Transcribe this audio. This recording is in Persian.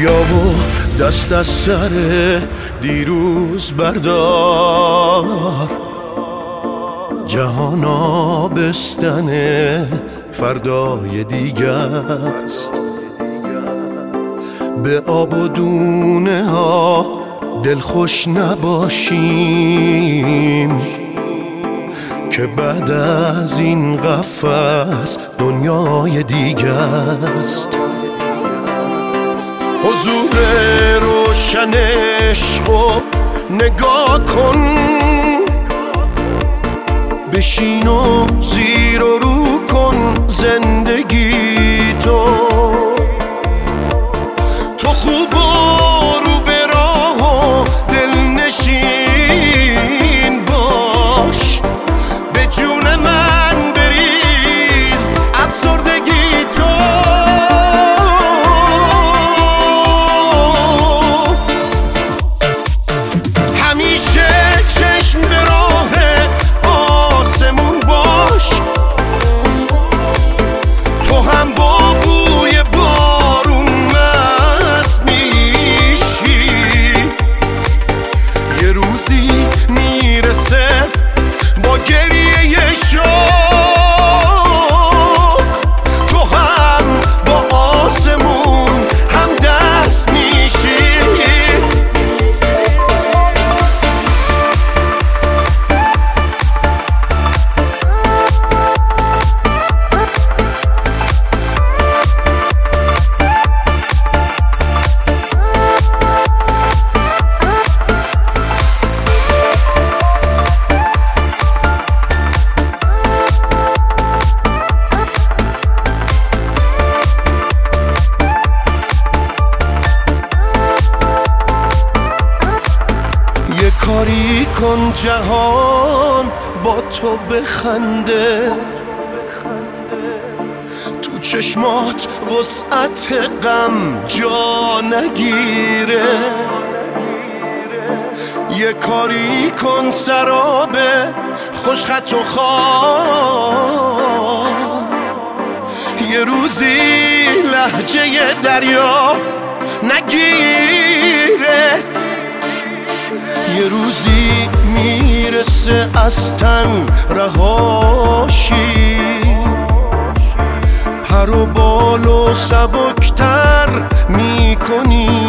بیا و دست از سر دیروز بردار، جهان آبستن فردای دیگه است. به آب و دونه ها دلخوش نباشیم که بعد از این قفس دنیای دیگه است. حضور روشن عشقو نگاه کن، بشین و زیر و رو کن زندگی تو خوب و رو به راه و دلنشین باش، به جون من بریز افسردگی تو. همیشه چشم به راه آسمون باش، تو هم با بوی بارون مست میشی. یه روزی میرسه با گریه شوق، تو هم با آسمون هم دست میشی. یه کاری کن جهان با تو بخنده، تو چشمات وسعت غم جا نگیره. یه کاری کن سراب خوشخط و خواب، یه روزی لهجه دریا نگیره. یه روزی میرسه از تن رهاشی، پر و بال و سبکتر میکنی